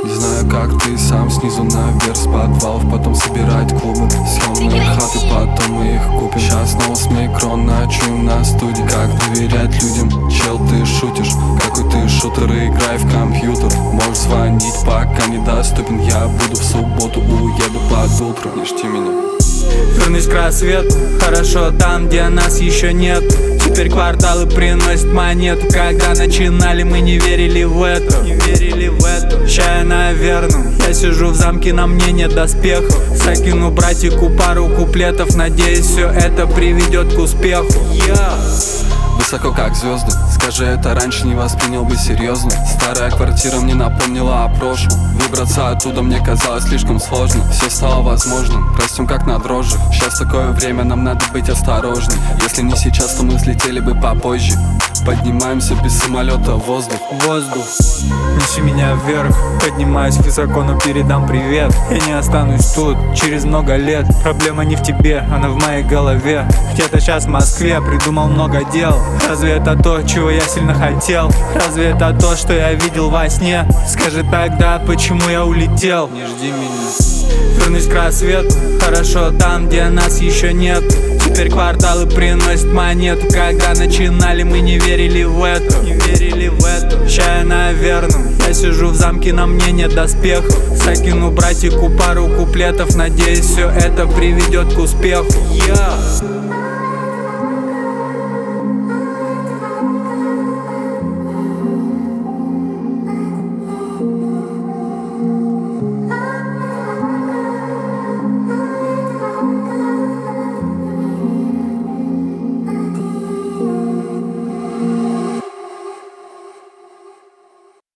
Не знаю, как ты сам, снизу наверх, с подвалов, потом собирать клубы, съемные хаты, потом мы их купим. Сейчас снова с микрон ночуем на студии. Как доверять людям, чел, ты шутишь? Какой ты шутер, играй в компьютер. Можешь звонить, пока недоступен. Я буду в субботу, уеду под утро. Не жди меня. Вернусь к рассвету, хорошо там, где нас еще нет. Теперь кварталы приносят монету. Когда начинали, мы не верили в это. Ща я на верном, я сижу в замке, на мне нет доспехов. Закину братику пару куплетов, надеюсь, все это приведет к успеху. Высоко как звезды, скажи это раньше, не воспринял бы серьезно. Старая квартира мне напомнила о прошлом. Выбраться оттуда мне казалось слишком сложно. Все стало возможным, растем как на дрожжах. Сейчас такое время, нам надо быть осторожней. Если не сейчас, то мы взлетели бы попозже. Поднимаемся без самолета в воздух. Неси меня вверх, поднимаюсь высоко, но передам привет. Я не останусь тут через много лет. Проблема не в тебе, она в моей голове. Где-то сейчас в Москве придумал много дел. Разве это то, чего я сильно хотел? Разве это то, что я видел во сне? Скажи тогда, почему я улетел? Не жди меня. Вернусь к рассвету, хорошо там, где нас еще нет. Теперь кварталы приносят монету. Когда начинали, мы не верили в это. Ща я на верном, я сижу в замке, на мне нет доспехов. Закину братику пару куплетов, надеюсь, все это приведет к успеху.